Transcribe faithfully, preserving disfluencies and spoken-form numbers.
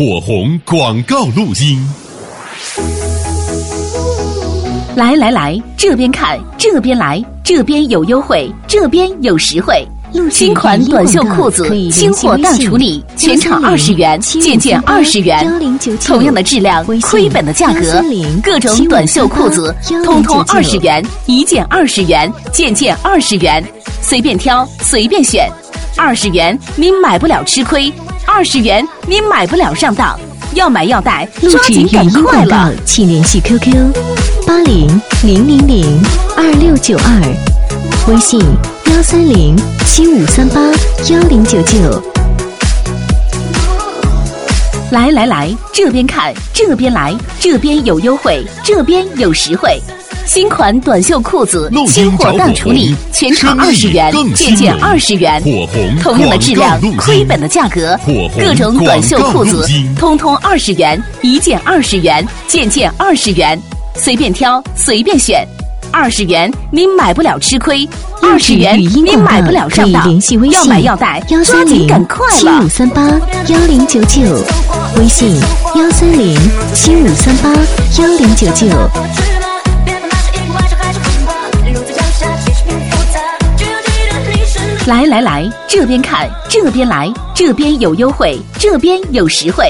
火红广告录音。 来来来，这边看，这边来，这边有优惠，这边有实惠。新款短袖裤子，新货大处理，全场二十元，件件二十元，同样的质量，亏本的价格，各种短袖裤子，通通二十元，一件二十元，件件二十元，随便挑，随便选，二十元您买不了吃亏，二十元您买不了上当，要买要带，抓紧赶快了！ 请联系 Q Q 八零零零零二六九二，微信幺三零七五三八幺零九九。 来来来，这边看，这边来，这边有优惠，这边有实惠。新款短袖裤子，新货大处理，全场二十元，件件二十元，同样的质量，亏本的价格，各种短袖裤子，通通二十元，一件二十元，件件二十元，随便挑，随便选。二十元您买不了吃亏，二十元您买不了上当，要买要带，抓紧赶快了！ 七五三八幺零九九，微信幺三零七五三八幺零九九。 来来来，这边看，这边来，这边有优惠，这边有实惠。